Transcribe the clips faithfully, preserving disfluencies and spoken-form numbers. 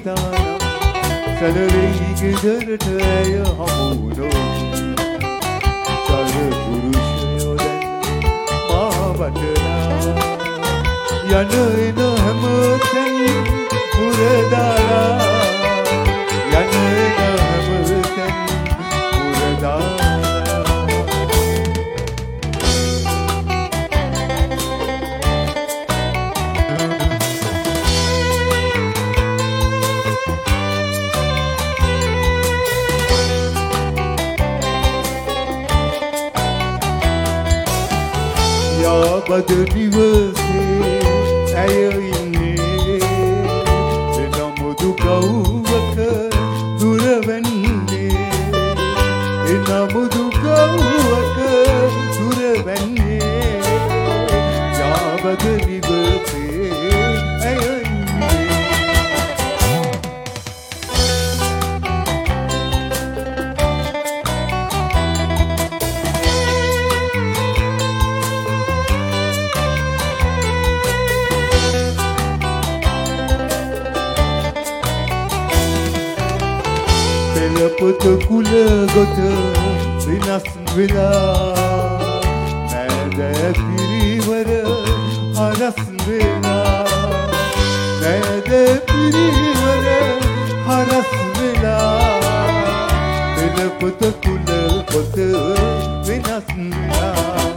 තානම් සැලවෙයි ගෙදරට ඇය හමුුණෝ සර පුරුෂයෝ දැන් මා වටනා යන එන හැම තැන් පුරදාලා යන එන හැම තැන් පුරදාලා යාබද නිවසේ ඇය ඉන්නේ එනමුදු ගව්වක දුර වෙන්නේ එනමුදු ගව්වක දුර වෙන්නේ යාබද නිවසේ ඇය ඉන්නේ පොත කුල ගොත විනාශ වෙලා නැද පිරිවර හරස් වෙලා නැද පිරිවර හරස් වෙලා පෙළ පොත කුල ගොත විනාශ වෙලා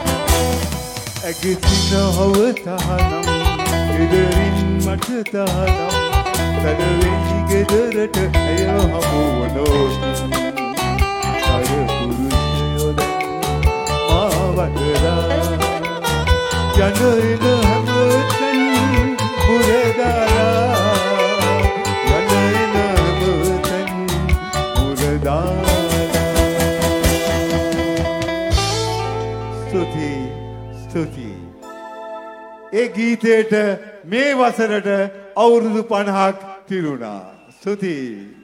ඇගිසින හව තහනම් ගෙදරින් මට තහනම් සැලවෙයි ගෙදරට ඇය හමුුණෝ සර පුරුෂයෝ දැන් මා වටනා යන එන හැම තැන් පුරදාලා යන එන හැම තැන් පුරදාලා ස්තුති ස්තුති ඒ ගීතයට මේ වසරට අවුරුදු පනහක් තිරුණා. ස්තුතියි.